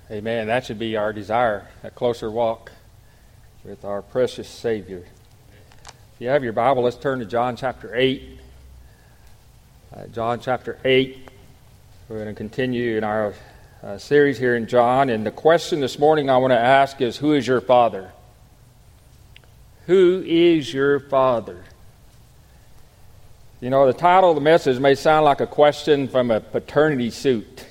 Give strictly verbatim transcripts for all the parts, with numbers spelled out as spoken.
Amen. That should be our desire, a closer walk with our precious Savior. If you have your Bible, let's turn to John chapter eight. Uh, John chapter eight. We're going to continue in our uh, series here in John. And the question this morning I want to ask is, who is your Father? Who is your Father? You know, the title of the message may sound like a question from a paternity suit.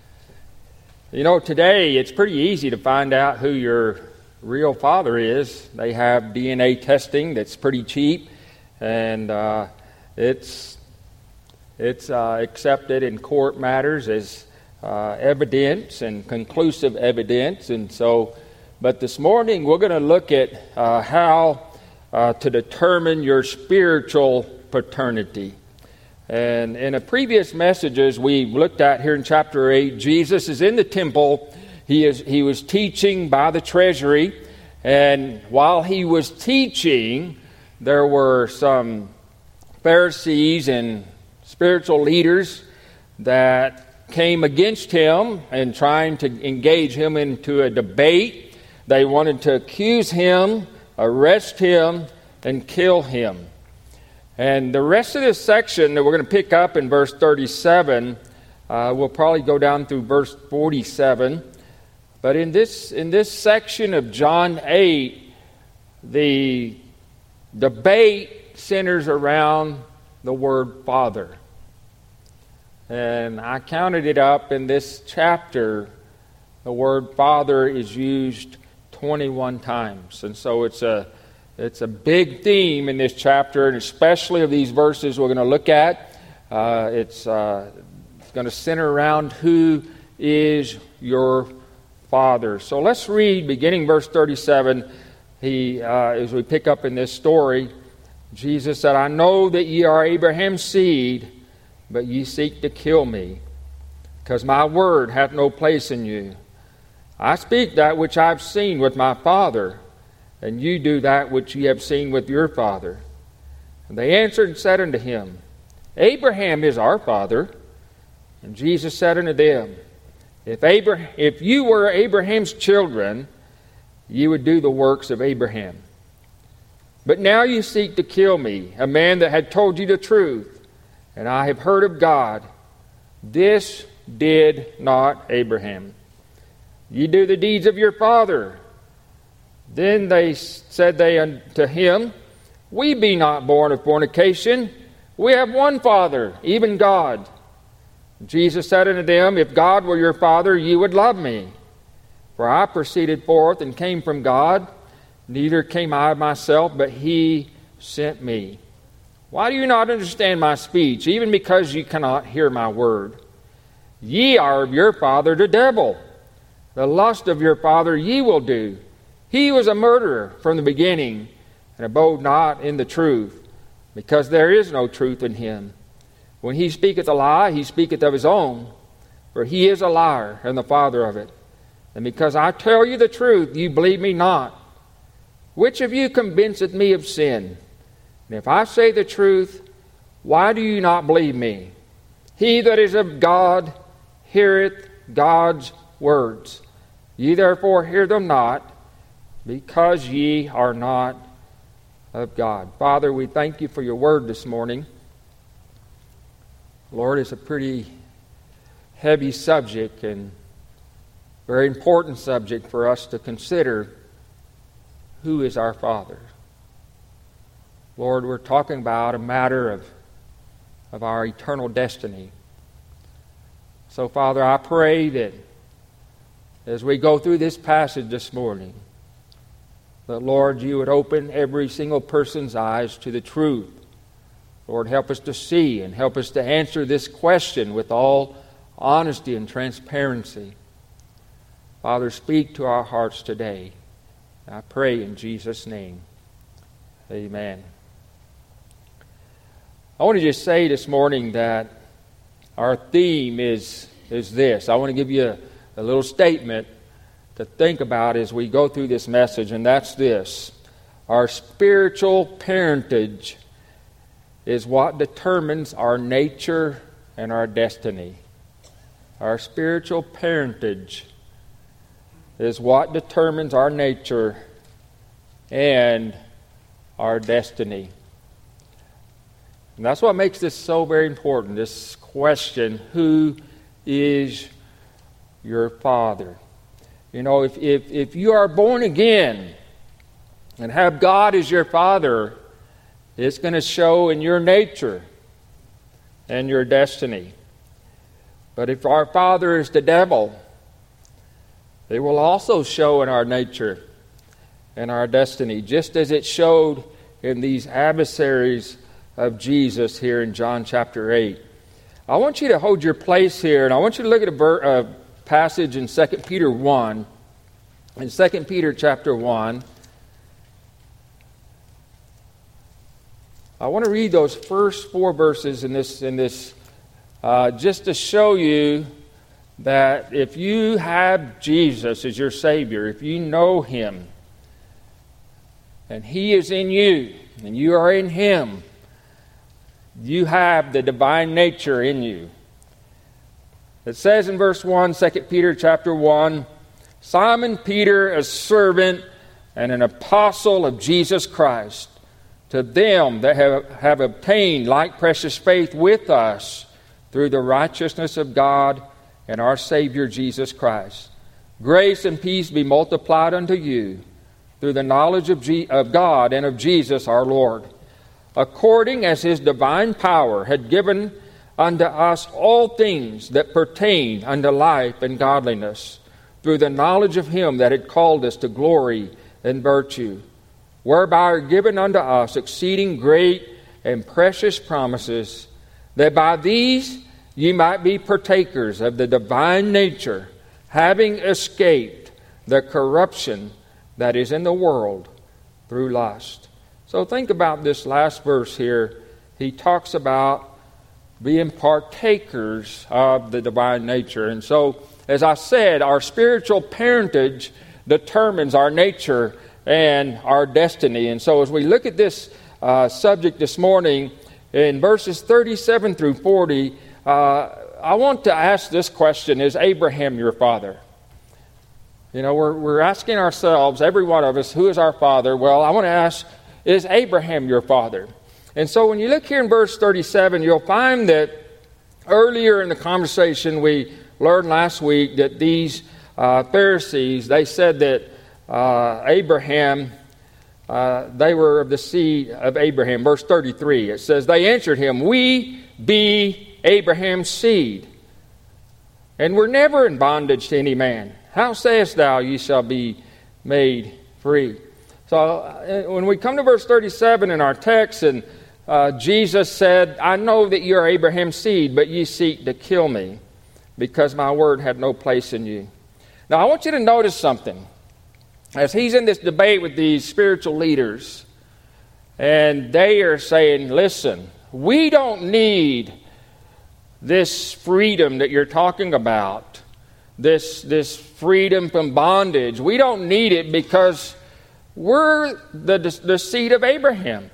You know, today it's pretty easy to find out who your real father is. They have D N A testing that's pretty cheap, and uh, it's it's uh, accepted in court matters as uh, evidence and conclusive evidence. And so, but this morning we're going to look at uh, how uh, to determine your spiritual paternity. And in the previous messages we looked at here in chapter eight, Jesus is in the temple. He is he was teaching by the treasury, and while he was teaching, there were some Pharisees and spiritual leaders that came against him and trying to engage him into a debate. They wanted to accuse him, arrest him, and kill him. And the rest of this section that we're going to pick up in verse thirty-seven, uh, we'll probably go down through verse forty-seven. But in this in this section of John eight, the debate centers around the word Father. And I counted it up in this chapter, the word Father is used twenty-one times. And so it's a It's a big theme in this chapter, and especially of these verses we're going to look at. Uh, it's, uh, it's going to center around who is your Father. So let's read, beginning verse thirty-seven. He, uh, as we pick up in this story, Jesus said, "I know that ye are Abraham's seed, but ye seek to kill me, because my word hath no place in you. I speak that which I have seen with my Father, and you do that which ye have seen with your father." And they answered and said unto him, "Abraham is our father." And Jesus said unto them, If Abraham, if you were Abraham's children, ye would do the works of Abraham. But now you seek to kill me, a man that had told you the truth, and I have heard of God. This did not Abraham. Ye do the deeds of your father. Then they said they unto him, We be not born of fornication. We have one Father, even God. Jesus said unto them, If God were your Father, ye would love me. For I proceeded forth and came from God. Neither came I myself, but he sent me. Why do you not understand my speech, even because ye cannot hear my word? Ye are of your father the devil. The lust of your father ye will do. He was a murderer from the beginning, and abode not in the truth, because there is no truth in him. When he speaketh a lie, he speaketh of his own, for he is a liar, and the father of it. And because I tell you the truth, you believe me not. Which of you convinceth me of sin? And if I say the truth, why do you not believe me? He that is of God heareth God's words. Ye therefore hear them not, because ye are not of God. Father, we thank you for your word this morning. Lord, it's a pretty heavy subject and very important subject for us to consider. Who is our Father? Lord, we're talking about a matter of, of our eternal destiny. So, Father, I pray that as we go through this passage this morning, that, Lord, you would open every single person's eyes to the truth. Lord, help us to see and help us to answer this question with all honesty and transparency. Father, speak to our hearts today. I pray in Jesus' name. Amen. I want to just say this morning that our theme is, is this. I want to give you a, a little statement to think about as we go through this message, and that's this. Our spiritual parentage is what determines our nature and our destiny. Our spiritual parentage is what determines our nature and our destiny. And that's what makes this so very important, this question, who is your Father? You know, if, if, if you are born again and have God as your Father, it's going to show in your nature and your destiny. But if our father is the devil, it will also show in our nature and our destiny, just as it showed in these adversaries of Jesus here in John chapter eight. I want you to hold your place here, and I want you to look at a, ver- a passage in Second Peter one. In Second Peter chapter one, I want to read those first four verses in this, in this uh, just to show you that if you have Jesus as your Savior, if you know Him, and He is in you, and you are in Him, you have the divine nature in you. It says in verse one, Second Peter chapter one, Simon Peter, a servant and an apostle of Jesus Christ, to them that have, have obtained like precious faith with us through the righteousness of God and our Savior Jesus Christ. Grace and peace be multiplied unto you through the knowledge of, G- of God and of Jesus our Lord, according as His divine power had given unto us all things that pertain unto life and godliness, through the knowledge of Him that had called us to glory and virtue, whereby are given unto us exceeding great and precious promises, that by these ye might be partakers of the divine nature, having escaped the corruption that is in the world through lust. So think about this last verse here. He talks about being partakers of the divine nature. And so, as I said, our spiritual parentage determines our nature and our destiny. And so as we look at this uh, subject this morning, in verses thirty-seven through forty, uh, I want to ask this question: is Abraham your father? You know, we're, we're asking ourselves, every one of us, who is our father? Well, I want to ask, is Abraham your father? And so when you look here in verse thirty-seven, you'll find that earlier in the conversation we learned last week that these uh, Pharisees, they said that Uh, Abraham, uh, they were of the seed of Abraham. Verse thirty-three, it says, they answered him, we be Abraham's seed, and were never in bondage to any man. How sayest thou, ye shall be made free? So uh, when we come to verse thirty-seven in our text, and uh, Jesus said, I know that you are Abraham's seed, but ye seek to kill me, because my word had no place in you. Now I want you to notice something. As he's in this debate with these spiritual leaders, and they are saying, listen, we don't need this freedom that you're talking about, this, this freedom from bondage. We don't need it because we're the, the seed of Abraham.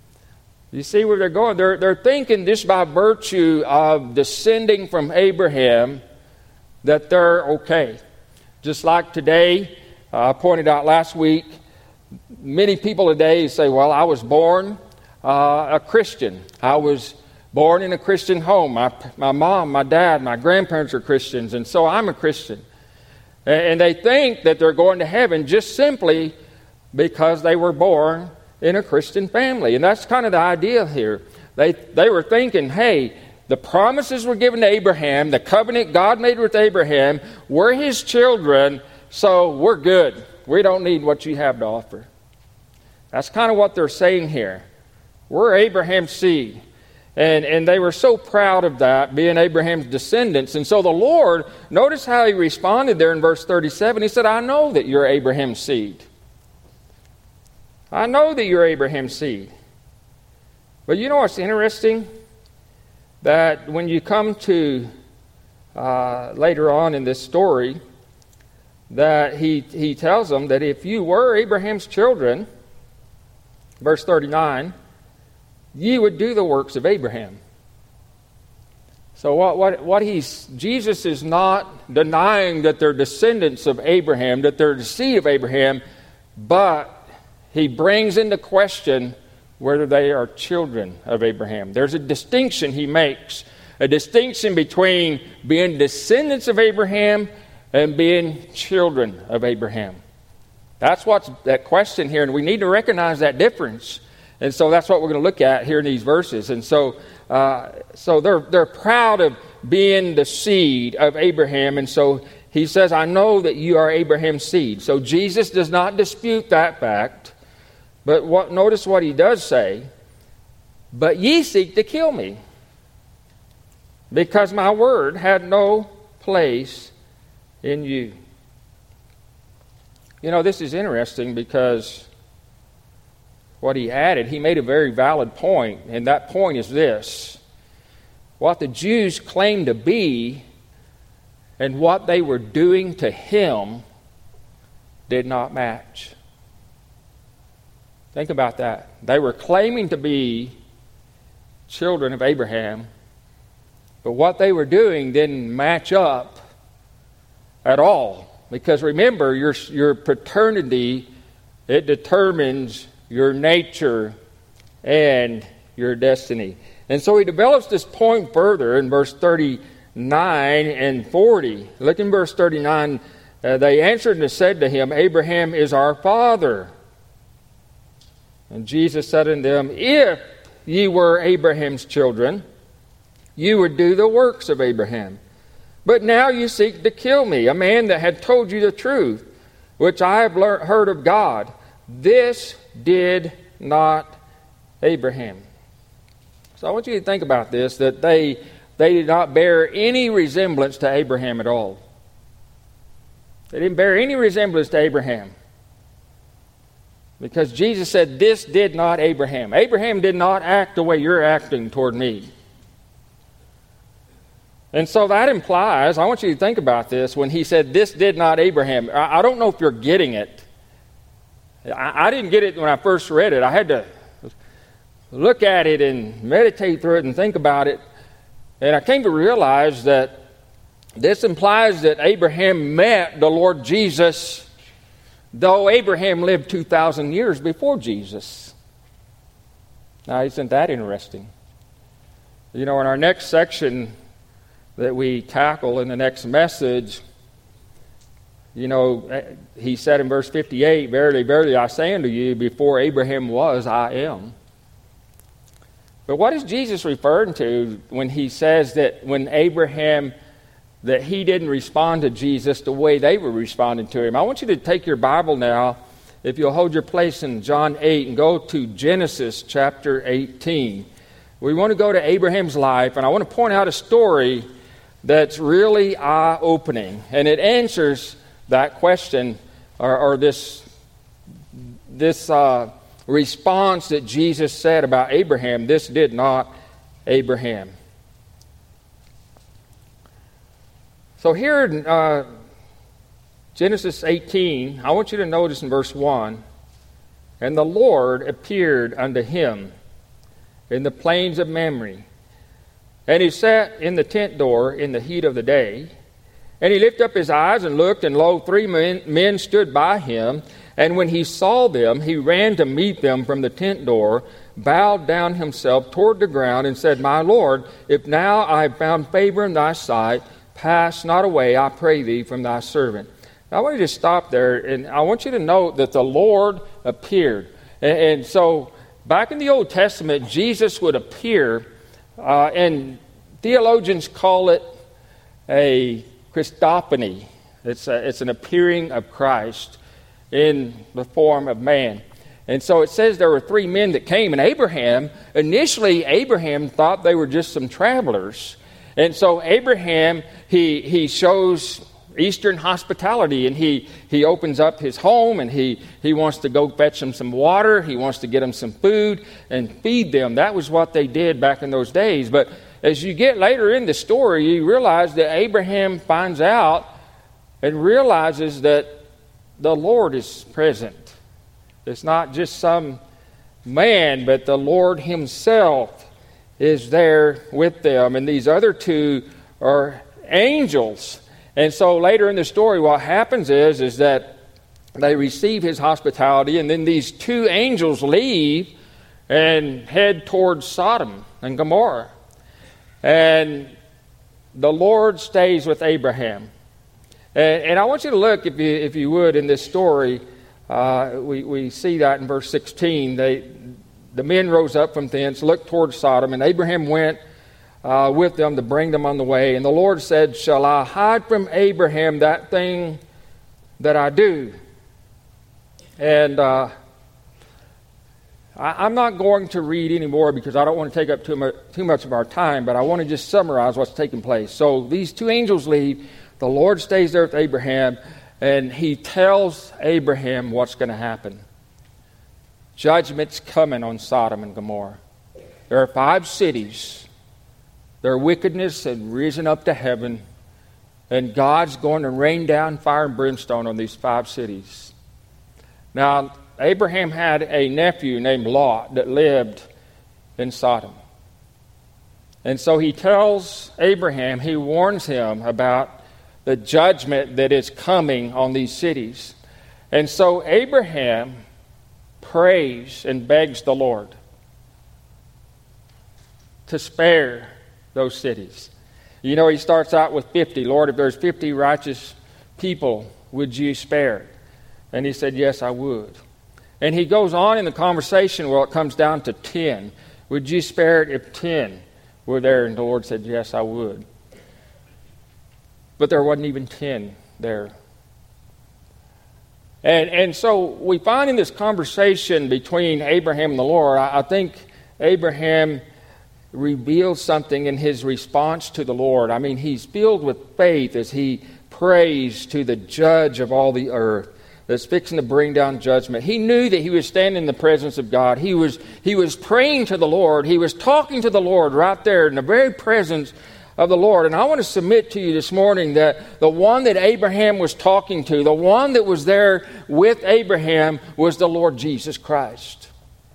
You see where they're going? They're, they're thinking just by virtue of descending from Abraham that they're okay. Just like today, Uh, I pointed out last week, many people today say, well, I was born uh, a Christian. I was born in a Christian home. My, my mom, my dad, my grandparents are Christians, and so I'm a Christian. And, and they think that they're going to heaven just simply because they were born in a Christian family. And that's kind of the idea here. They, they were thinking, hey, the promises were given to Abraham, the covenant God made with Abraham, we're his children, so we're good. We don't need what you have to offer. That's kind of what they're saying here. We're Abraham's seed. And, and they were so proud of that, being Abraham's descendants. And so the Lord, notice how he responded there in verse thirty-seven. He said, I know that you're Abraham's seed. I know that you're Abraham's seed. But you know what's interesting? That when you come to uh, later on in this story, that he, he tells them that if you were Abraham's children, verse thirty-nine, ye would do the works of Abraham. So what, what, what he's, Jesus is not denying that they're descendants of Abraham, that they're the seed of Abraham, but he brings into question whether they are children of Abraham. There's a distinction he makes, a distinction between being descendants of Abraham and being children of Abraham. That's what's that question here, and we need to recognize that difference. And so that's what we're going to look at here in these verses. And so, uh, so they're they're proud of being the seed of Abraham, and so he says, "I know that you are Abraham's seed." So Jesus does not dispute that fact. But what, notice what he does say, "But ye seek to kill me, because my word had no place in you." You know, this is interesting because what he added, he made a very valid point, and that point is this. What the Jews claimed to be and what they were doing to him did not match. Think about that. They were claiming to be children of Abraham, but what they were doing didn't match up at all. Because remember, your, your paternity, it determines your nature and your destiny. And so he develops this point further in verse thirty-nine and forty. Look in verse thirty-nine. Uh, they answered and said to him, "Abraham is our father." And Jesus said unto them, "If ye were Abraham's children, you would do the works of Abraham. But now you seek to kill me, a man that had told you the truth, which I have learned, heard of God. This did not Abraham." So I want you to think about this, that they, they did not bear any resemblance to Abraham at all. They didn't bear any resemblance to Abraham. Because Jesus said, "This did not Abraham." Abraham did not act the way you're acting toward me. And so that implies, I want you to think about this, when he said, "This did not Abraham." I, I don't know if you're getting it. I, I didn't get it when I first read it. I had to look at it and meditate through it and think about it. And I came to realize that this implies that Abraham met the Lord Jesus, though Abraham lived two thousand years before Jesus. Now, isn't that interesting? You know, in our next section that we tackle in the next message, you know, he said in verse fifty-eight, "Verily, verily, I say unto you, before Abraham was, I am." But what is Jesus referring to when he says that when Abraham, that he didn't respond to Jesus the way they were responding to him? I want you to take your Bible now, if you'll hold your place in John eight, and go to Genesis chapter eighteen. We want to go to Abraham's life, and I want to point out a story that's really eye-opening, and it answers that question, or, or this, this uh, response that Jesus said about Abraham. This did not Abraham. So here in uh, Genesis eighteen, I want you to notice in verse one, "And the Lord appeared unto him in the plains of Mamre, and he sat in the tent door in the heat of the day. And he lifted up his eyes and looked, and lo, three men, men stood by him. And when he saw them, he ran to meet them from the tent door, bowed down himself toward the ground, and said, My Lord, if now I have found favor in thy sight, pass not away, I pray thee, from thy servant." Now, I want you to stop there, and I want you to note that the Lord appeared. And, and so, back in the Old Testament, Jesus would appear, uh, and theologians call it a Christophany. It's, a, it's an appearing of Christ in the form of man. And so it says there were three men that came, and Abraham, initially Abraham thought they were just some travelers. And so Abraham, he he shows Eastern hospitality, and he, he opens up his home, and he, he wants to go fetch them some water, he wants to get them some food and feed them. That was what they did back in those days. But as you get later in the story, you realize that Abraham finds out and realizes that the Lord is present. It's not just some man, but the Lord himself is there with them, and these other two are angels. And so later in the story, what happens is, is that they receive his hospitality, and then these two angels leave and head towards Sodom and Gomorrah. And the Lord stays with Abraham. And, and I want you to look, if you if you would, in this story. Uh, we, we see that in verse sixteen. They, the men rose up from thence, looked towards Sodom, and Abraham went uh, with them to bring them on the way. And the Lord said, shall I hide from Abraham that thing that I do? And uh, I, I'm not going to read anymore because I don't want to take up too much, too much of our time, but I want to just summarize what's taking place. So these two angels leave. The Lord stays there with Abraham, and he tells Abraham what's going to happen. Judgment's coming on Sodom and Gomorrah. There are five cities. Their wickedness had risen up to heaven, and God's going to rain down fire and brimstone on these five cities. Now, Abraham had a nephew named Lot that lived in Sodom. And so he tells Abraham, he warns him about the judgment that is coming on these cities. And so Abraham prays and begs the Lord to spare those cities. You know, he starts out with fifty. Lord, if there's fifty righteous people, would you spare? And he said, yes, I would. And he goes on in the conversation where it comes down to ten. Would you spare it if ten were there? And the Lord said, yes, I would. But there wasn't even ten there. And and so we find in this conversation between Abraham and the Lord, I, I think Abraham reveals something in his response to the Lord. I mean, he's filled with faith as he prays to the judge of all the earth that's fixing to bring down judgment. He knew that he was standing in the presence of God. He was, he was praying to the Lord. He was talking to the Lord right there in the very presence of the Lord. And I want to submit to you this morning that the one that Abraham was talking to, the one that was there with Abraham, was the Lord Jesus Christ.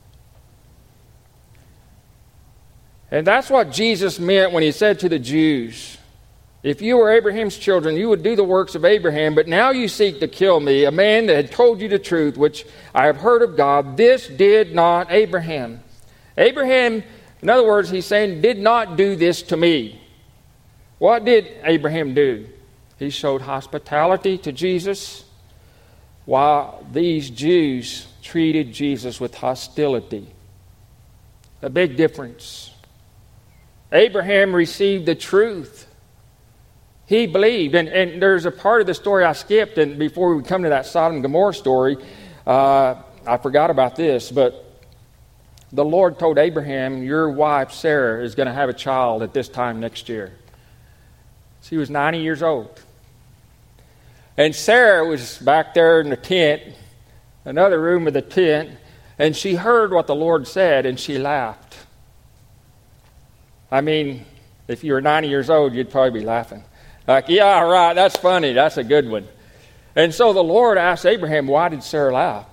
And that's what Jesus meant when he said to the Jews, if you were Abraham's children, you would do the works of Abraham, but now you seek to kill me, a man that had told you the truth, which I have heard of God. This did not Abraham. Abraham, in other words, he's saying, did not do this to me. What did Abraham do? He showed hospitality to Jesus, while these Jews treated Jesus with hostility. A big difference. Abraham received the truth. He believed, and, and there's a part of the story I skipped, and before we come to that Sodom and Gomorrah story, uh, I forgot about this, but the Lord told Abraham, your wife Sarah is going to have a child at this time next year. She was ninety years old. And Sarah was back there in the tent, another room of the tent, and she heard what the Lord said, and she laughed. I mean, if you were ninety years old, you'd probably be laughing. Like, yeah, right, that's funny, that's a good one. And so the Lord asked Abraham, why did Sarah laugh?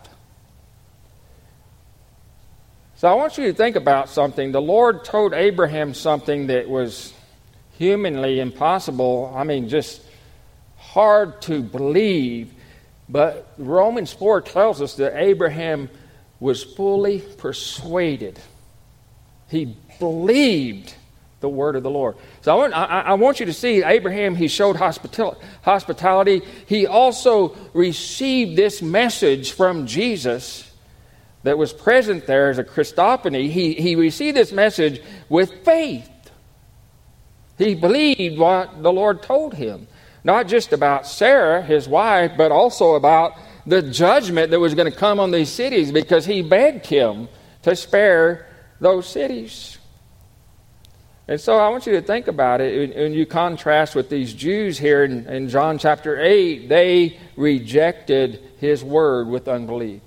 So I want you to think about something. The Lord told Abraham something that was humanly impossible, I mean, just hard to believe. But Romans four tells us that Abraham was fully persuaded. He believed the word of the Lord. So I want, I, I want you to see Abraham, he showed hospital, hospitality. He also received this message from Jesus that was present there as a Christophany. He, he received this message with faith. He believed what the Lord told him. Not just about Sarah, his wife, but also about the judgment that was going to come on these cities, because he begged him to spare those cities. And so I want you to think about it, and you contrast with these Jews here in, in John chapter eight. They rejected his word with unbelief.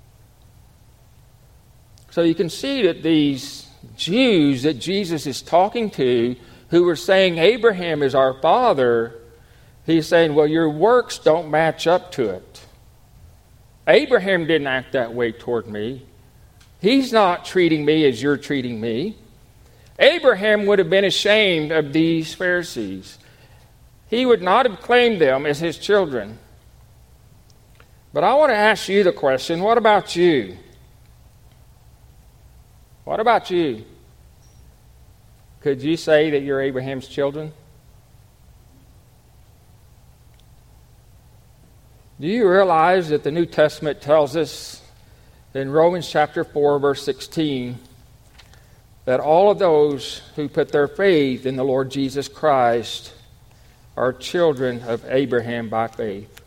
So you can see that these Jews that Jesus is talking to, who were saying Abraham is our father, he's saying, well, your works don't match up to it. Abraham didn't act that way toward me. He's not treating me as you're treating me. Abraham would have been ashamed of these Pharisees. He would not have claimed them as his children. But I want to ask you the question, what about you? What about you? Could you say that you're Abraham's children? Do you realize that the New Testament tells us in Romans chapter four, verse sixteen, that all of those who put their faith in the Lord Jesus Christ are children of Abraham by faith?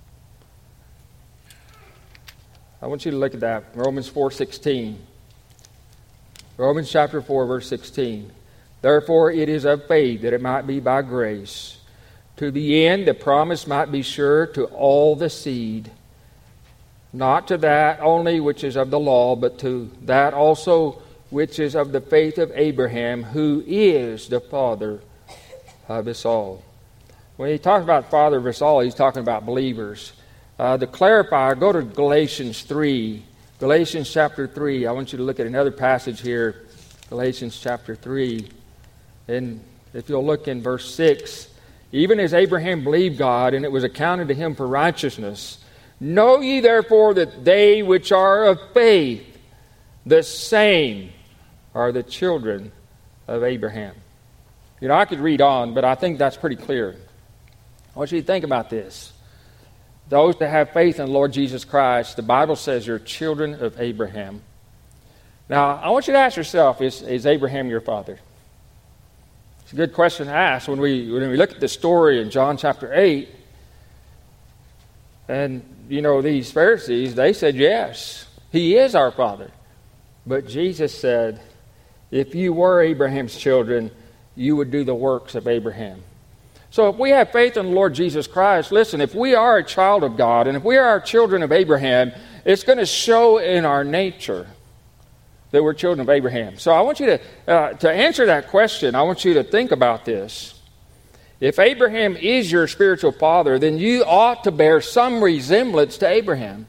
I want you to look at that. Romans four sixteen. Romans chapter four, verse sixteen. Therefore it is of faith that it might be by grace, to the end the promise might be sure to all the seed, not to that only which is of the law, but to that also which is of the faith of Abraham, who is the father of us all. When he talks about father of us all, he's talking about believers. Uh, to clarify, go to Galatians three. Galatians chapter three. I want you to look at another passage here. Galatians chapter three. And if you'll look in verse six. Even as Abraham believed God, and it was accounted to him for righteousness. Know ye therefore that they which are of faith, the same are the children of Abraham. You know, I could read on, but I think that's pretty clear. I want you to think about this. Those that have faith in the Lord Jesus Christ, the Bible says you're children of Abraham. Now, I want you to ask yourself, is, is Abraham your father? It's a good question to ask when we when we look at the story in John chapter eight. And, you know, these Pharisees, they said, yes, he is our father. But Jesus said, if you were Abraham's children, you would do the works of Abraham. So if we have faith in the Lord Jesus Christ, listen, if we are a child of God, and if we are children of Abraham, it's going to show in our nature that we're children of Abraham. So I want you to, uh, to answer that question, I want you to think about this. If Abraham is your spiritual father, then you ought to bear some resemblance to Abraham.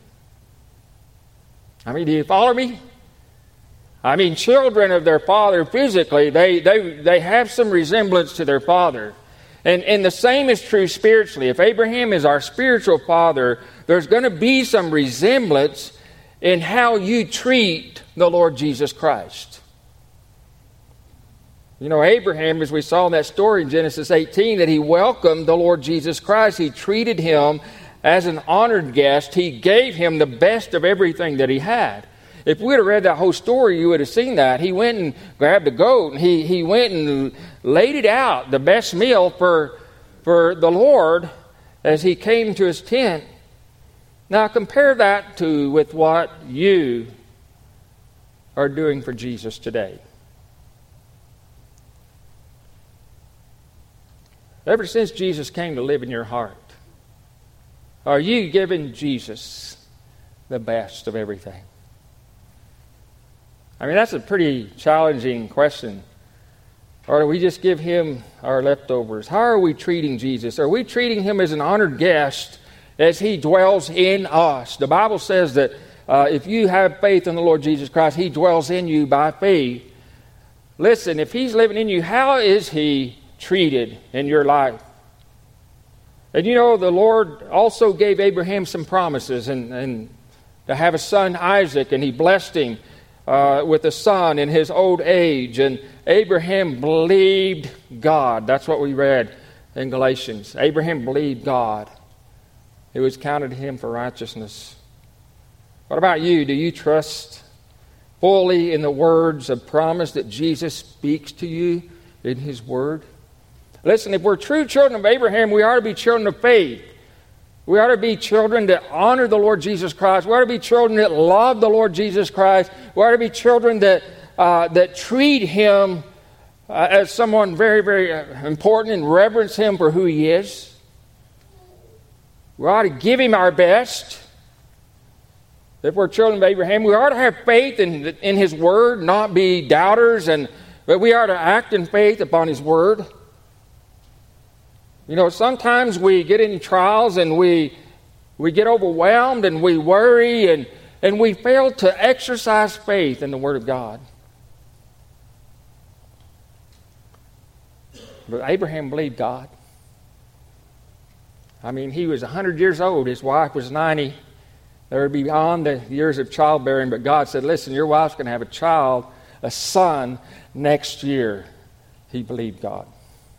I mean, do you follow me? I mean, children of their father physically, they, they, they have some resemblance to their father. And, and the same is true spiritually. If Abraham is our spiritual father, there's going to be some resemblance in how you treat the Lord Jesus Christ. You know, Abraham, as we saw in that story in Genesis eighteen, that he welcomed the Lord Jesus Christ. He treated him as an honored guest. He gave him the best of everything that he had. If we would have read that whole story, you would have seen that. He went and grabbed a goat, and he, he went and laid it out, the best meal for, for the Lord as he came to his tent. Now compare that to with what you are doing for Jesus today. Ever since Jesus came to live in your heart, are you giving Jesus the best of everything? I mean, that's a pretty challenging question. Or do we just give him our leftovers? How are we treating Jesus? Are we treating him as an honored guest as he dwells in us? The Bible says that uh, if you have faith in the Lord Jesus Christ, he dwells in you by faith. Listen, if he's living in you, how is he treated in your life? And you know, the Lord also gave Abraham some promises, and, and to have a son, Isaac, and he blessed him uh, with a son in his old age. And Abraham believed God. That's what we read in Galatians. Abraham believed God. It was counted to him for righteousness. What about you? Do you trust fully in the words of promise that Jesus speaks to you in his word? Listen, if we're true children of Abraham, we ought to be children of faith. We ought to be children that honor the Lord Jesus Christ. We ought to be children that love the Lord Jesus Christ. We ought to be children that uh, that treat him uh, as someone very, very important and reverence him for who he is. We ought to give him our best. If we're children of Abraham, we ought to have faith in, in his word, not be doubters, and but we ought to act in faith upon his word. You know, sometimes we get in trials and we we get overwhelmed and we worry and, and we fail to exercise faith in the Word of God. But Abraham believed God. I mean, he was one hundred years old. His wife was ninety. They were beyond the years of childbearing. But God said, listen, your wife's going to have a child, a son, next year. He believed God.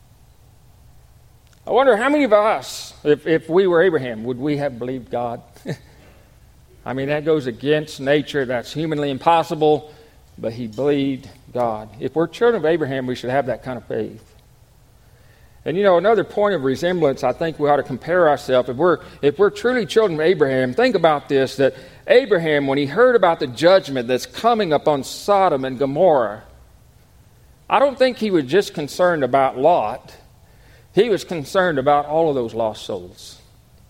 I wonder how many of us, if, if we were Abraham, would we have believed God? I mean, that goes against nature. That's humanly impossible. But he believed God. If we're children of Abraham, we should have that kind of faith. And you know, another point of resemblance, I think we ought to compare ourselves. If we're, if we're truly children of Abraham, think about this, that Abraham, when he heard about the judgment that's coming upon Sodom and Gomorrah, I don't think he was just concerned about Lot. He was concerned about all of those lost souls.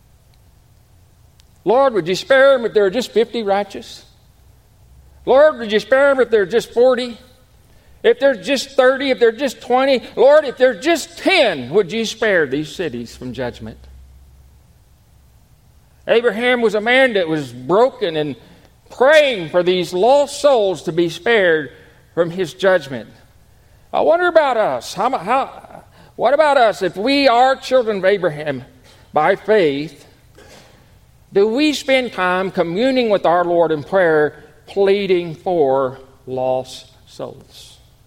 Lord, would you spare them if there are just fifty righteous? Lord, would you spare them if there are just forty? If there's just thirty, if there's just twenty, Lord, if there's just ten, would you spare these cities from judgment? Abraham was a man that was broken and praying for these lost souls to be spared from his judgment. I wonder about us. How, how, what about us? If we are children of Abraham by faith, do we spend time communing with our Lord in prayer, pleading for lost souls?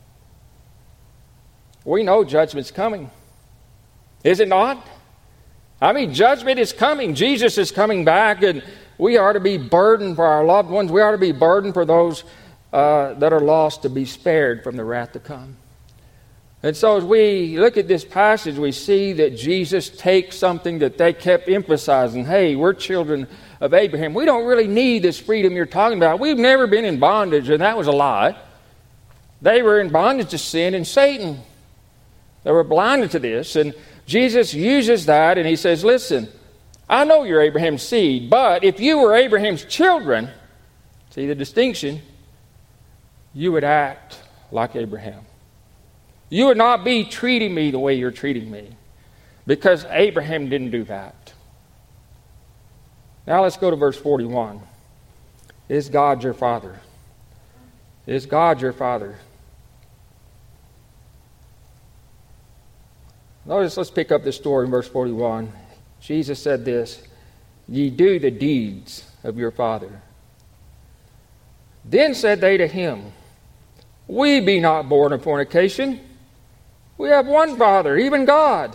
We know judgment's coming. Is it not? I mean, judgment is coming. Jesus is coming back, and we are to be burdened for our loved ones. We are to be burdened for those uh, that are lost to be spared from the wrath to come. And so as we look at this passage, we see that Jesus takes something that they kept emphasizing. Hey, we're children of Abraham. We don't really need this freedom you're talking about. We've never been in bondage, and that was a lie. They were in bondage to sin and Satan. They were blinded to this, and Jesus uses that, and he says, listen, I know you're Abraham's seed, but if you were Abraham's children, see the distinction, you would act like Abraham. You would not be treating me the way you're treating me, because Abraham didn't do that. Now let's go to verse forty-one. Is God your father? Is God your father? Notice, let's pick up this story in verse forty-one. Jesus said this, ye do the deeds of your father. Then said they to him, we be not born of fornication. We have one Father, even God.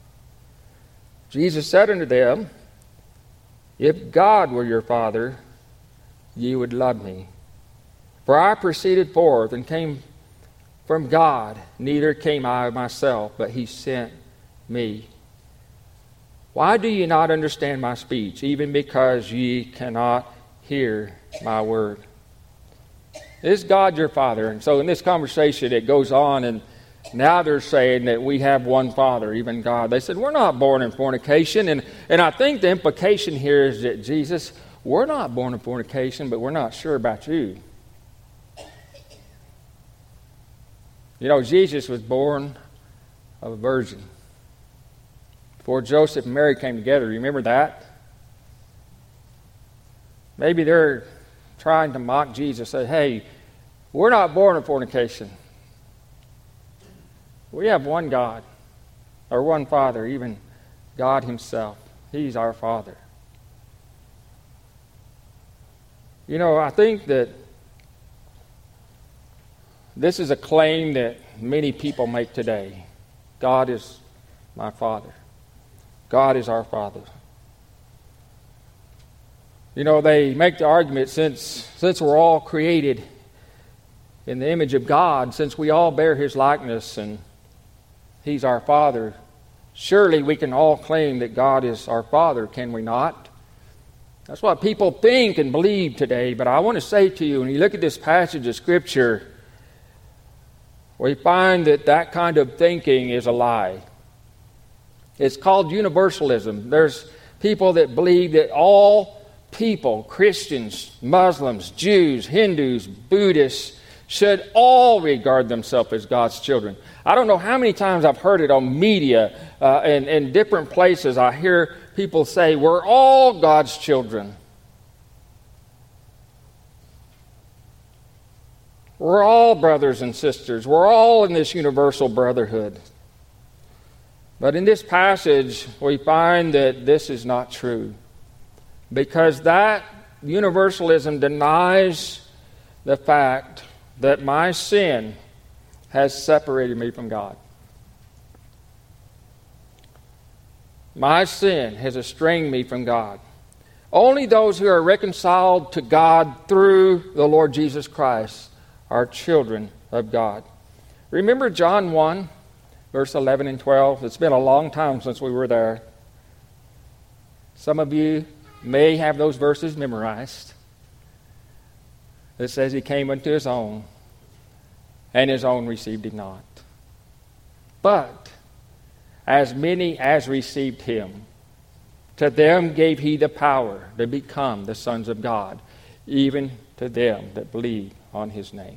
Jesus said unto them, if God were your Father, ye would love me. For I proceeded forth and came from God, neither came I of myself, but he sent me. Why do ye not understand my speech, even because ye cannot hear my word? Is God your Father? And so in this conversation it goes on, and now they're saying that we have one Father, even God. They said, we're not born in fornication. And, and I think the implication here is that Jesus, we're not born in fornication, but we're not sure about you. You know, Jesus was born of a virgin. Before Joseph and Mary came together, you remember that? Maybe they're trying to mock Jesus, say, hey, we're not born of fornication. We have one God, or one Father, even God himself. He's our Father. You know, I think that this is a claim that many people make today. God is my Father. God is our Father. You know, they make the argument, since, since we're all created in the image of God, since we all bear his likeness and he's our Father, surely we can all claim that God is our Father, can we not? That's what people think and believe today. But I want to say to you, when you look at this passage of Scripture, we find that that kind of thinking is a lie. It's called universalism. There's people that believe that all people, Christians, Muslims, Jews, Hindus, Buddhists, should all regard themselves as God's children. I don't know how many times I've heard it on media uh, and in different places. I hear people say, we're all God's children. We're all brothers and sisters. We're all in this universal brotherhood. But in this passage, we find that this is not true, because that universalism denies the fact that my sin has separated me from God. My sin has estranged me from God. Only those who are reconciled to God through the Lord Jesus Christ are children of God. Remember John one, verse eleven and twelve? It's been a long time since we were there. Some of you may have those verses memorized. It says he came unto his own, and his own received him not. But as many as received him, to them gave he the power to become the sons of God, even to them that believe on his name.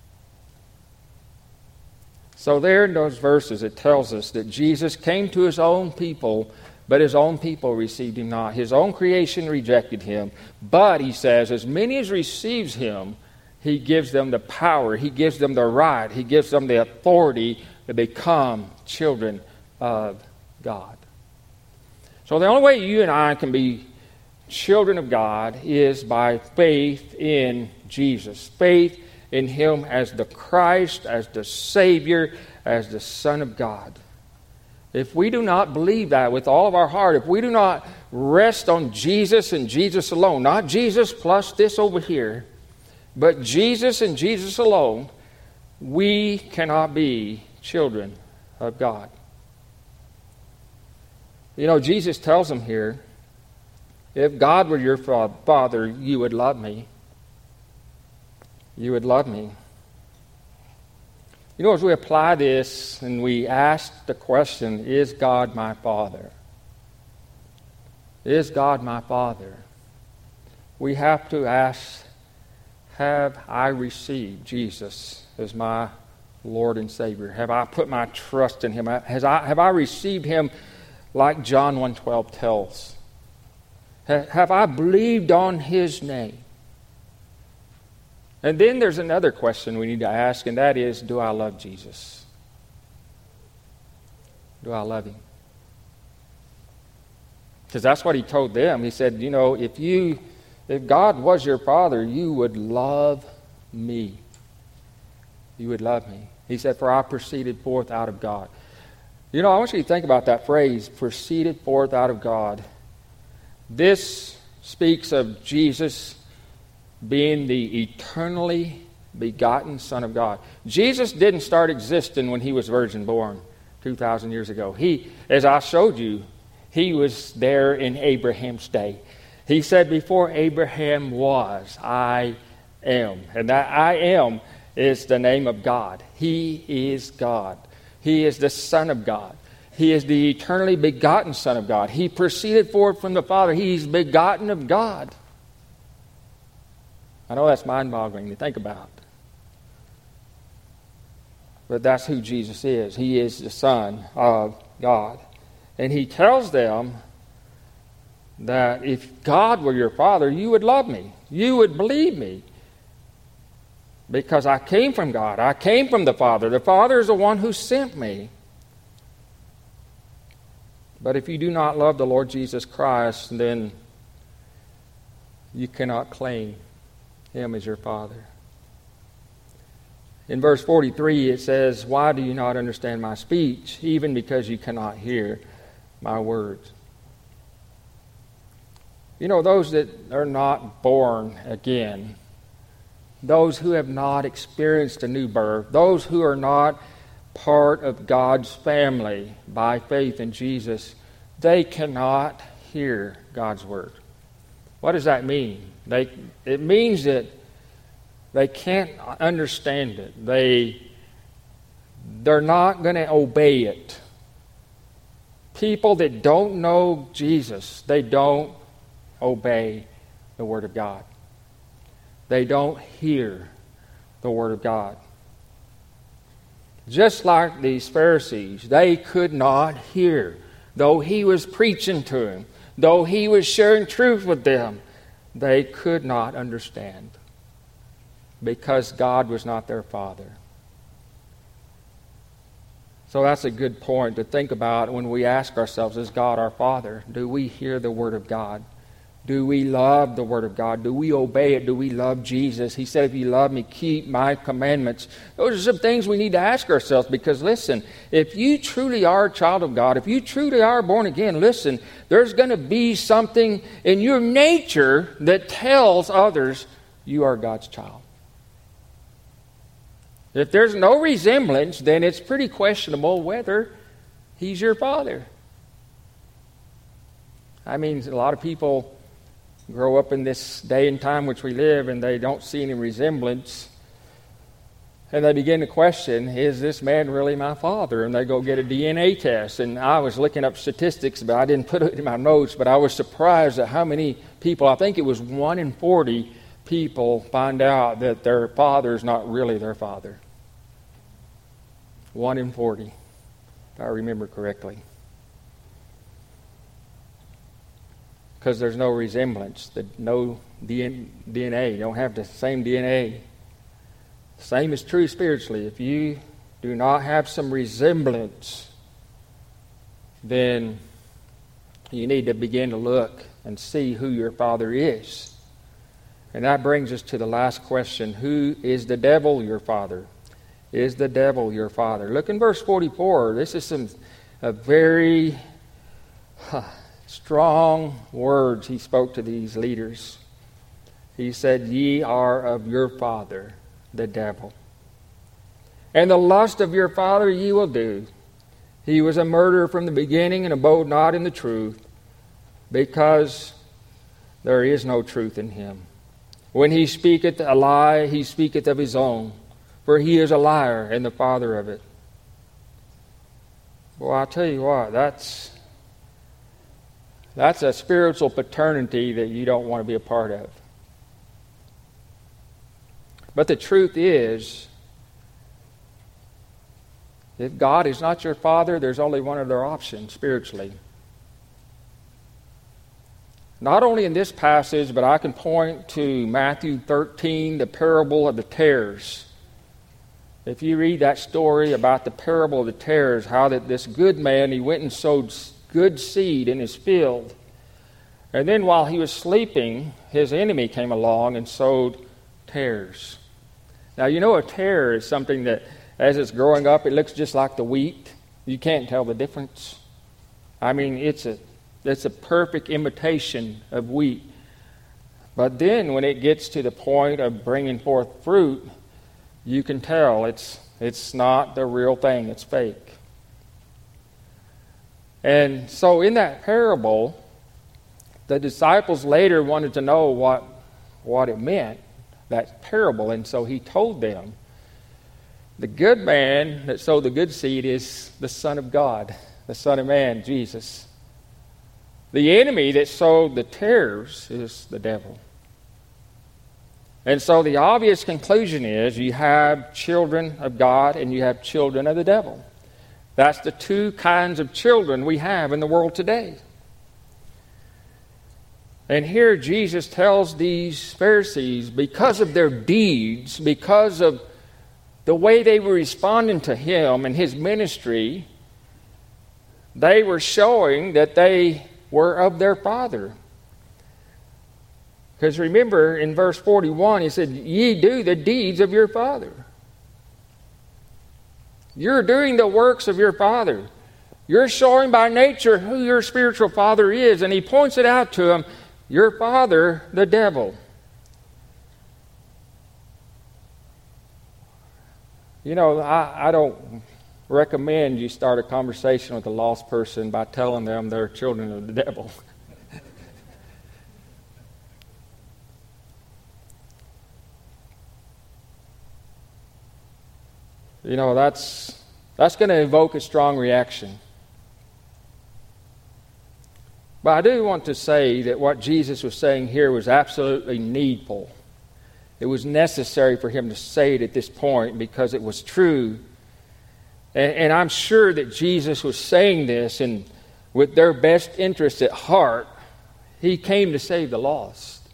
So there in those verses it tells us that Jesus came to his own people, but his own people received him not. His own creation rejected him. But, he says, as many as receives him, he gives them the power, he gives them the right, he gives them the authority to become children of God. So the only way you and I can be children of God is by faith in Jesus. Faith in him as the Christ, as the Savior, as the Son of God. If we do not believe that with all of our heart, if we do not rest on Jesus and Jesus alone, not Jesus plus this over here, but Jesus and Jesus alone, we cannot be children of God. You know, Jesus tells them here, if God were your father, you would love me. You would love me. You know, as we apply this and we ask the question, is God my Father? Is God my Father? We have to ask, have I received Jesus as my Lord and Savior? Have I put my trust in him? Has I, have I received him like John one twelve tells? Have I believed on his name? And then there's another question we need to ask, and that is, do I love Jesus? Do I love him? Because that's what he told them. He said, you know, if you, if God was your father, you would love me. You would love me. He said, for I proceeded forth out of God. You know, I want you to think about that phrase, proceeded forth out of God. This speaks of Jesus being the eternally begotten Son of God. Jesus didn't start existing when he was virgin born two thousand years ago. He, as I showed you, he was there in Abraham's day. He said, before Abraham was, I am. And that I am is the name of God. He is God. He is the Son of God. He is the eternally begotten Son of God. He proceeded forth from the Father. He's begotten of God. I know that's mind-boggling to think about. But that's who Jesus is. He is the Son of God. And he tells them that if God were your Father, you would love me. You would believe me. Because I came from God. I came from the Father. The Father is the one who sent me. But if you do not love the Lord Jesus Christ, then you cannot claim him as your Father. In verse forty-three it says, why do you not understand my speech, even because you cannot hear my words? You know, those that are not born again, those who have not experienced a new birth, those who are not part of God's family by faith in Jesus, they cannot hear God's word. What does that mean? They, it means that they can't understand it. They, they're not going to obey it. People that don't know Jesus, they don't obey the Word of God. They don't hear the Word of God. Just like these Pharisees, they could not hear. Though he was preaching to them, though he was sharing truth with them, they could not understand because God was not their Father. So that's a good point to think about when we ask ourselves, is God our Father? Do we hear the Word of God? Do we love the Word of God? Do we obey it? Do we love Jesus? He said, if you love me, keep my commandments. Those are some things we need to ask ourselves, because listen, if you truly are a child of God, if you truly are born again, listen, there's going to be something in your nature that tells others you are God's child. If there's no resemblance, then it's pretty questionable whether He's your Father. I mean, a lot of people grow up in this day and time which we live, and they don't see any resemblance. And they begin to question, is this man really my father? And they go get a D N A test. And I was looking up statistics, but I didn't put it in my notes, but I was surprised at how many people, I think it was one in forty people, find out that their father is not really their father. One in forty, if I remember correctly. Because there's no resemblance, the, no D N A. You don't have the same D N A. Same is true spiritually. If you do not have some resemblance, then you need to begin to look and see who your Father is. And that brings us to the last question. Who is the devil your father? Is the devil your father? Look in verse forty-four. This is some a very huh, strong words he spoke to these leaders. He said, ye are of your father, the devil. And the lust of your father ye will do. He was a murderer from the beginning and abode not in the truth, because there is no truth in him. When he speaketh a lie, he speaketh of his own, for he is a liar and the father of it. Well, I'll tell you what, that's that's a spiritual paternity that you don't want to be a part of. But the truth is, if God is not your father, there's only one other option spiritually. Not only in this passage, but I can point to Matthew thirteen, the parable of the tares. If you read that story about the parable of the tares, how that this good man, he went and sowed good seed in his field. And then while he was sleeping, his enemy came along and sowed tares. Now, you know, a tare is something that, as it's growing up, it looks just like the wheat. You can't tell the difference. I mean, it's a it's a perfect imitation of wheat. But then when it gets to the point of bringing forth fruit, you can tell it's it's not the real thing. It's fake. And so in that parable, the disciples later wanted to know what what it meant, that parable. And so he told them, the good man that sowed the good seed is the Son of God, the Son of Man, Jesus. The enemy that sowed the tares is the devil. And so the obvious conclusion is you have children of God and you have children of the devil. That's the two kinds of children we have in the world today. And here Jesus tells these Pharisees, because of their deeds, because of the way they were responding to him and his ministry, they were showing that they were of their father. Because remember in verse forty-one, he said, ye do the deeds of your father. You're doing the works of your father. You're showing by nature who your spiritual father is. And he points it out to him, your father, the devil. You know, I, I don't recommend you start a conversation with a lost person by telling them they're children of the devil. You know, that's that's going to evoke a strong reaction. But I do want to say that what Jesus was saying here was absolutely needful. It was necessary for him to say it at this point because it was true. And, and I'm sure that Jesus was saying this and with their best interests at heart. He came to save the lost.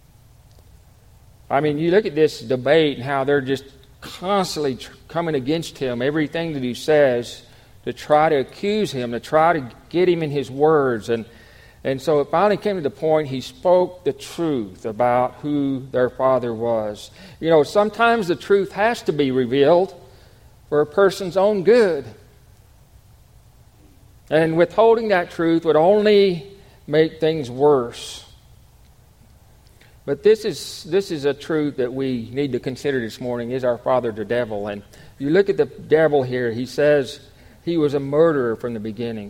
I mean, you look at this debate and how they're just constantly coming against him. Everything that he says to try to accuse him, to try to get him in his words. And, and so it finally came to the point he spoke the truth about who their father was. You know, sometimes the truth has to be revealed for a person's own good. And withholding that truth would only make things worse. But this is this is a truth that we need to consider this morning. Is our father the devil? And if you look at the devil here, he says he was a murderer from the beginning.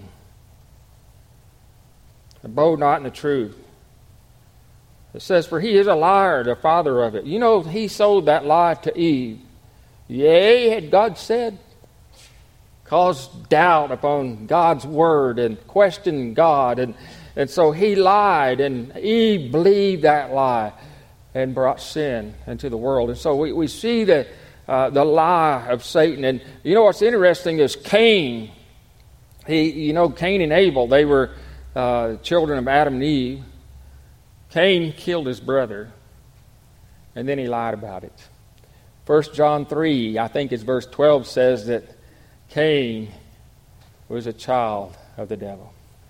Abode not in the truth. It says, for he is a liar, the father of it. You know, he sold that lie to Eve. Yea, had God said. Caused doubt upon God's word and questioned God. And, and so he lied, and Eve believed that lie and brought sin into the world. And so we, we see the, uh, the lie of Satan. And you know what's interesting is Cain. He, you know, Cain and Abel, they were uh, children of Adam and Eve. Cain killed his brother, and then he lied about it. First John three, I think it's verse twelve, says that Cain was a child of the devil.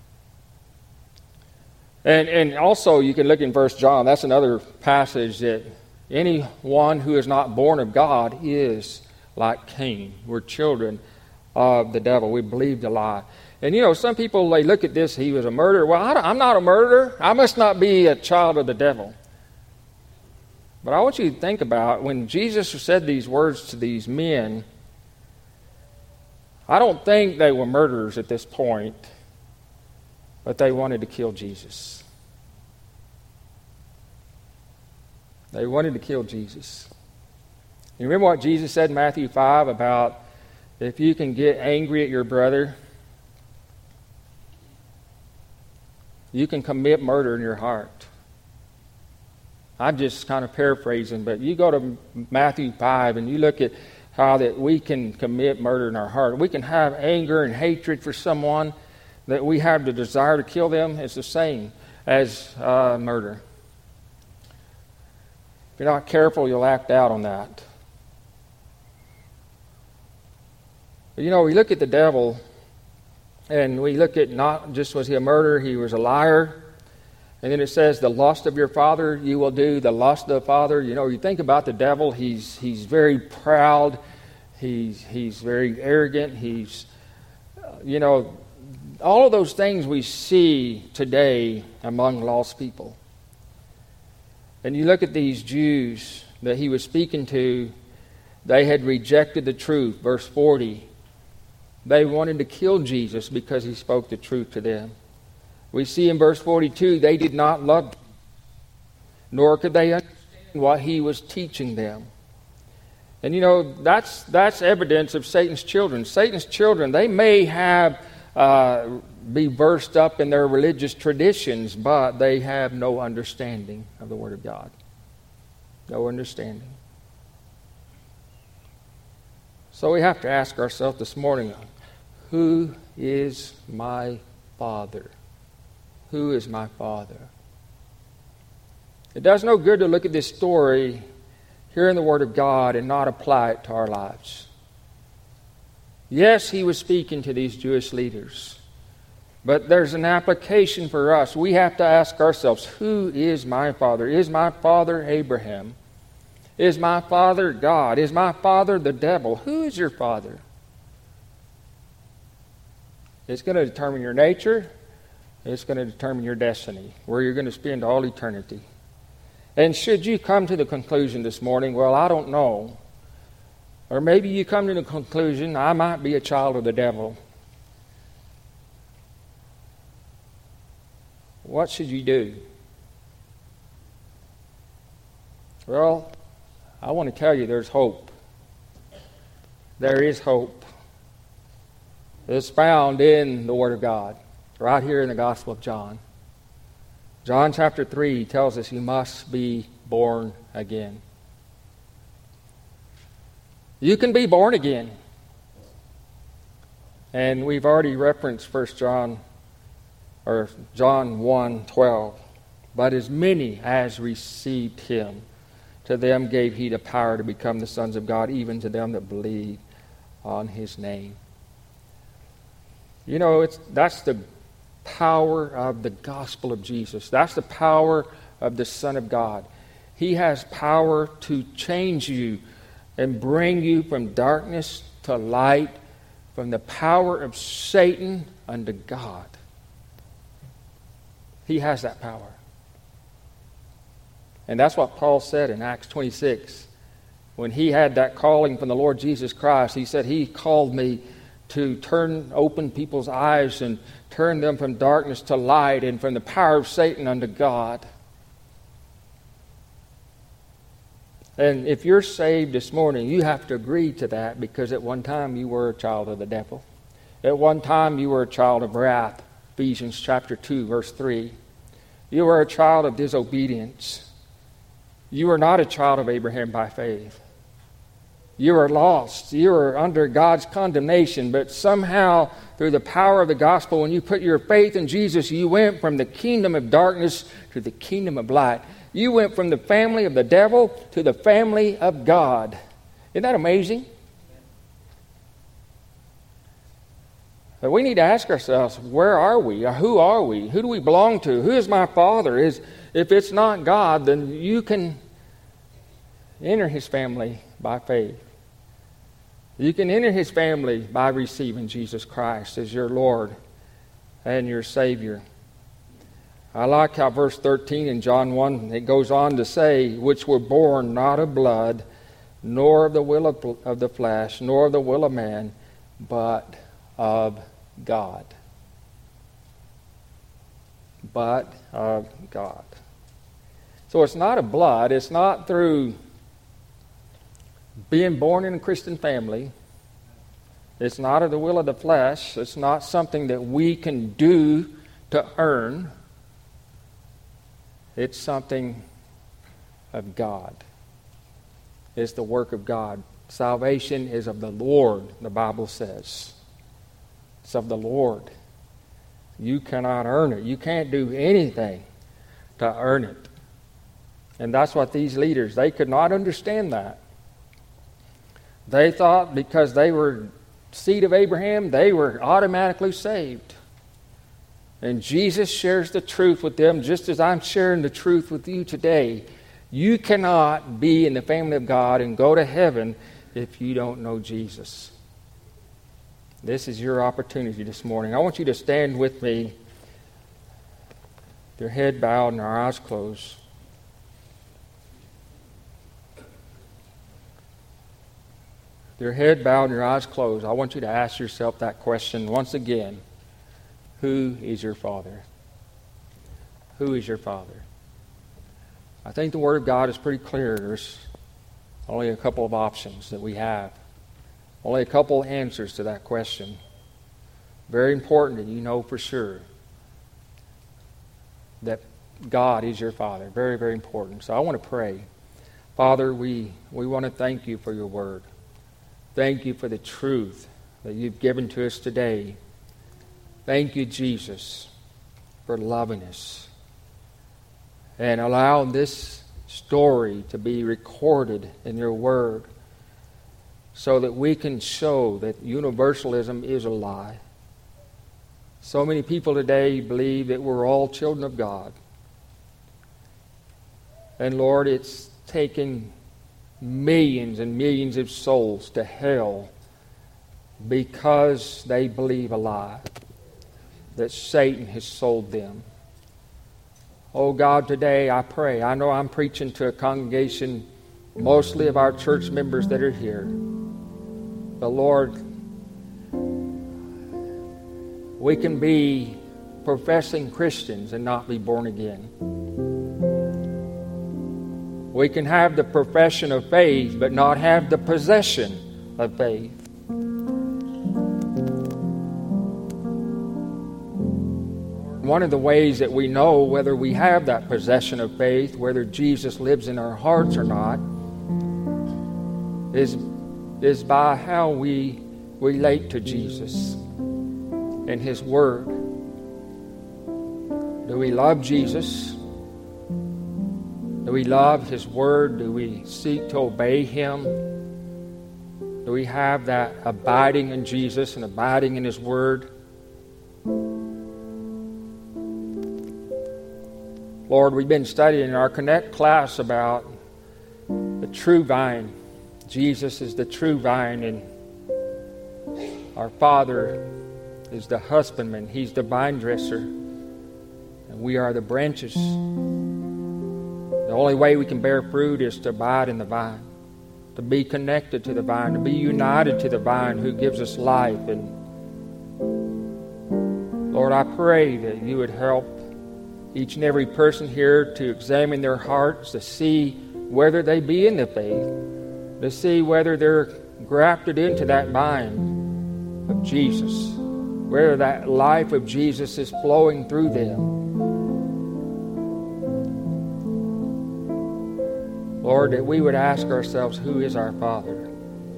And and also you can look in First John, that's another passage that anyone who is not born of God is like Cain. We're children of the devil. We believe the lie. And you know, some people, they look at this, he was a murderer. Well, I I'm not a murderer. I must not be a child of the devil. But I want you to think about when Jesus said these words to these men, I don't think they were murderers at this point, but they wanted to kill Jesus. They wanted to kill Jesus. You remember what Jesus said in Matthew five about if you can get angry at your brother, you can commit murder in your heart. I'm just kind of paraphrasing, but you go to Matthew five and you look at how that we can commit murder in our heart. We can have anger and hatred for someone, that we have the desire to kill them. It's the same as uh, murder. If you're not careful, you'll act out on that. But you know, we look at the devil, and we look at not just was he a murderer, he was a liar. And then it says, the lust of your father you will do, the lust of the father. You know, you think about the devil, he's he's very proud, he's he's very arrogant, he's, uh, you know, all of those things we see today among lost people. And you look at these Jews that he was speaking to, they had rejected the truth. Verse forty, they wanted to kill Jesus because he spoke the truth to them. We see in verse forty-two, they did not love him, nor could they understand what he was teaching them. And you know, that's that's evidence of Satan's children. Satan's children, they may have uh, be versed up in their religious traditions, but they have no understanding of the Word of God. No understanding. So we have to ask ourselves this morning, who is my Father? Who is my Father? It does no good to look at this story, hearing the Word of God, and not apply it to our lives. Yes, he was speaking to these Jewish leaders, but there's an application for us. We have to ask ourselves, who is my Father? Is my father Abraham? Is my father God? Is my father the devil? Who is your father? It's going to determine your nature. It's going to determine your destiny, where you're going to spend all eternity. And should you come to the conclusion this morning, well, I don't know, or maybe you come to the conclusion, I might be a child of the devil, what should you do? Well, I want to tell you there's hope. There is hope. It's found in the Word of God. Right here in the Gospel of John. John chapter three tells us you must be born again. You can be born again. And we've already referenced First John or John one twelve. But as many as received him, to them gave he the power to become the sons of God, even to them that believe on his name. You know, it's that's the power of the gospel of Jesus. That's the power of the Son of God. He has power to change you and bring you from darkness to light, from the power of Satan unto God. He has that power. And that's what Paul said in Acts twenty-six. When he had that calling from the Lord Jesus Christ, he said, He called me to turn, open people's eyes and turn them from darkness to light and from the power of Satan unto God. And if you're saved this morning, you have to agree to that, because at one time you were a child of the devil. At one time you were a child of wrath. Ephesians chapter two, verse three. You were a child of disobedience. You were not a child of Abraham by faith. You were lost. You were under God's condemnation, but somehow, through the power of the gospel, when you put your faith in Jesus, you went from the kingdom of darkness to the kingdom of light. You went from the family of the devil to the family of God. Isn't that amazing? But we need to ask ourselves, where are we? Who are we? Who do we belong to? Who is my Father? Is if it's not God, then you can enter His family by faith. You can enter His family by receiving Jesus Christ as your Lord and your Savior. I like how verse thirteen in John one, it goes on to say, which were born not of blood, nor of the will of, of the flesh, nor of the will of man, but of God. But of God. So it's not of blood, it's not through being born in a Christian family. It's not of the will of the flesh. It's not something that we can do to earn. It's something of God. It's the work of God. Salvation is of the Lord, the Bible says. It's of the Lord. You cannot earn it. You can't do anything to earn it. And that's what these leaders, they could not understand that. They thought because they were seed of Abraham, they were automatically saved. And Jesus shares the truth with them just as I'm sharing the truth with you today. You cannot be in the family of God and go to heaven if you don't know Jesus. This is your opportunity this morning. I want you to stand with me, your head bowed and our eyes closed. Your head bowed and your eyes closed. I want you to ask yourself that question once again. Who is your Father? Who is your Father? I think the Word of God is pretty clear. There's only a couple of options that we have. Only a couple of answers to that question. Very important that you know for sure that God is your Father. Very, very important. So I want to pray. Father, we, we want to thank you for your Word. Thank you for the truth that you've given to us today. Thank you, Jesus, for loving us and allowing this story to be recorded in your Word so that we can show that universalism is a lie. So many people today believe that we're all children of God. And Lord, it's taken millions and millions of souls to hell because they believe a lie that Satan has sold them. Oh God, today I pray, I know I'm preaching to a congregation mostly of our church members that are here. But Lord, we can be professing Christians and not be born again. We can have the profession of faith, but not have the possession of faith. One of the ways that we know whether we have that possession of faith, whether Jesus lives in our hearts or not, is, is by how we relate to Jesus and His Word. Do we love Jesus? Do we love His Word? Do we seek to obey Him? Do we have that abiding in Jesus and abiding in His Word? Lord, we've been studying in our Connect class about the true vine. Jesus is the true vine, and our Father is the husbandman. He's the vine dresser, and we are the branches. The only way we can bear fruit is to abide in the vine, to be connected to the vine, to be united to the vine who gives us life. And Lord, I pray that you would help each and every person here to examine their hearts, to see whether they be in the faith, to see whether they're grafted into that vine of Jesus, whether that life of Jesus is flowing through them. Lord, that we would ask ourselves, who is our Father?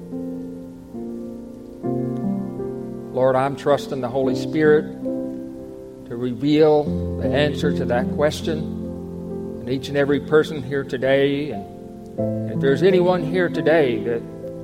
Lord, I'm trusting the Holy Spirit to reveal the answer to that question. And each and every person here today, and if there's anyone here today that,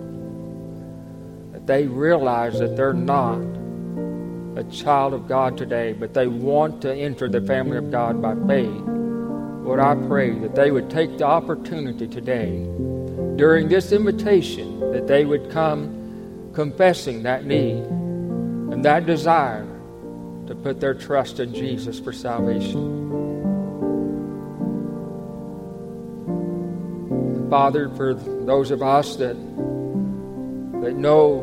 that they realize that they're not a child of God today, but they want to enter the family of God by faith, Lord, I pray that they would take the opportunity today, during this invitation, that they would come confessing that need and that desire to put their trust in Jesus for salvation. Father, for those of us that that know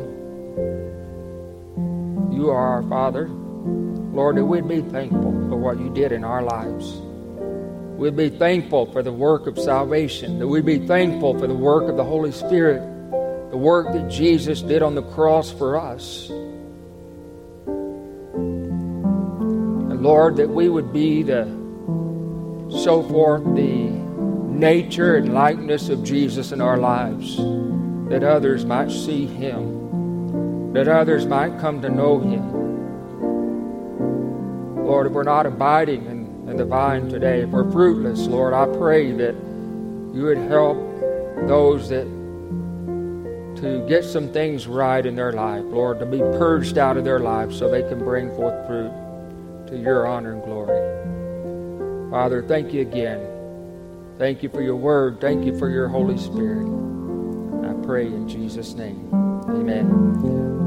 you are our Father, Lord, that we'd be thankful for what you did in our lives. We'd be thankful for the work of salvation, that we'd be thankful for the work of the Holy Spirit, the work that Jesus did on the cross for us. Lord, that we would be the show forth the nature and likeness of Jesus in our lives, that others might see him, that others might come to know him. Lord, if we're not abiding in, in the vine today, if we're fruitless, Lord, I pray that you would help those that to get some things right in their life, Lord, to be purged out of their lives so they can bring forth fruit to your honor and glory. Father, thank you again. Thank you for your word. Thank you for your Holy Spirit. I pray in Jesus' name. Amen.